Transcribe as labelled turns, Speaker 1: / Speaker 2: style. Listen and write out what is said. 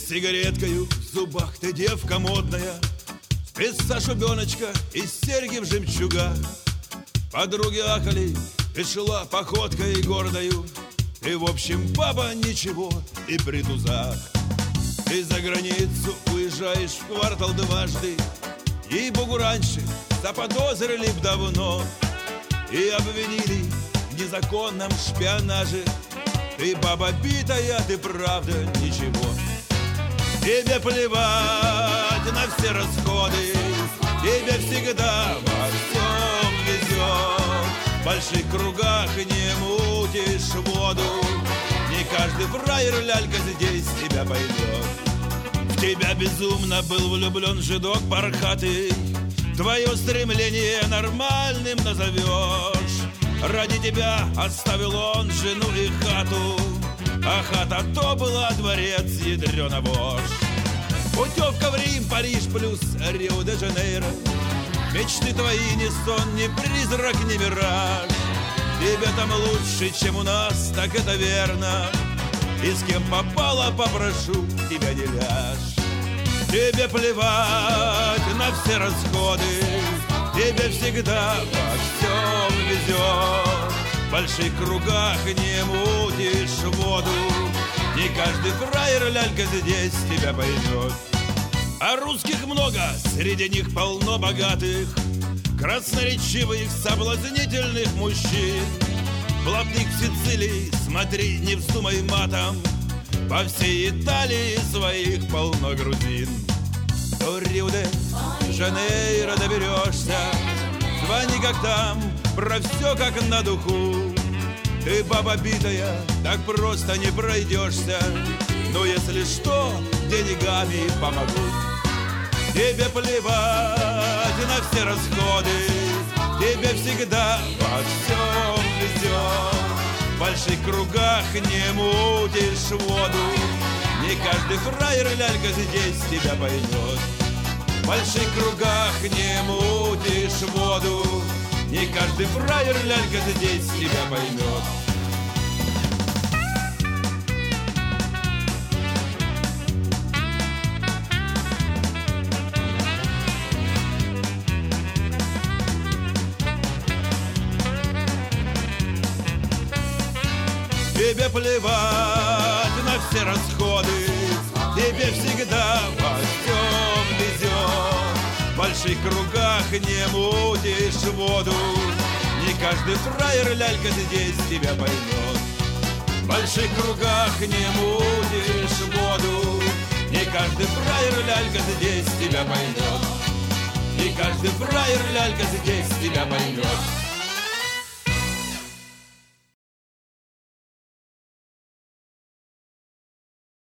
Speaker 1: сигареткою в зубах ты девка модная, спеца шубеночка и серьги в жемчугах. Подруги ахали, ты шла походкой гордою, ты, в общем, баба ничего и при тузах. Ты за границу уезжаешь в квартал дважды, ей-богу, раньше заподозрили б давно и обвинили в незаконном шпионаже. Ты баба битая, ты правда ничего. Тебе плевать на все расходы, тебе всегда во всем везет. В больших кругах не мутишь воду, не каждый фраер лялька здесь тебя поймет. В тебя безумно был влюблен жидок пархатый, твое стремление нормальным назовешь. Ради тебя оставил он жену и хату, а хата то была дворец ядрёна вошь. Путевка в Рим, Париж плюс Рио-де-Жанейро, мечты твои не сон, ни призрак, ни мираж. Тебе там лучше, чем у нас, так это верно, и с кем попало, попрошу, тебя не ляжь. Тебе плевать на все расходы, тебе всегда во всем везет. В больших кругах не мутишь воду, не каждый фраер лялька здесь тебя поймет. А русских много, среди них полно богатых, красноречивых, соблазнительных мужчин. Блатных в Сицилии, смотри, не вздумай матом, по всей Италии своих полно грузин. До Рио-де-Жанейро доберешься, звони как там, про все как на духу. Ты баба битая, так просто не пройдешься, но если что, деньгами помогу. Тебе плевать на все расходы, тебе всегда во всем везет. В больших кругах не мутишь воду, не каждый фраер лялька здесь тебя поймет. В больших кругах не мутишь воду, не каждый фраер лялька здесь тебя поймет. Тебе плевать на все расходы, тебе всегда во всем везет. В больших кругах не мутишь воду, не каждый фраер лялька здесь тебя поймет. В больших кругах не мутишь воду, не каждый фраер лялька здесь тебя поймет. Не каждый фраер лялька здесь тебя поймет.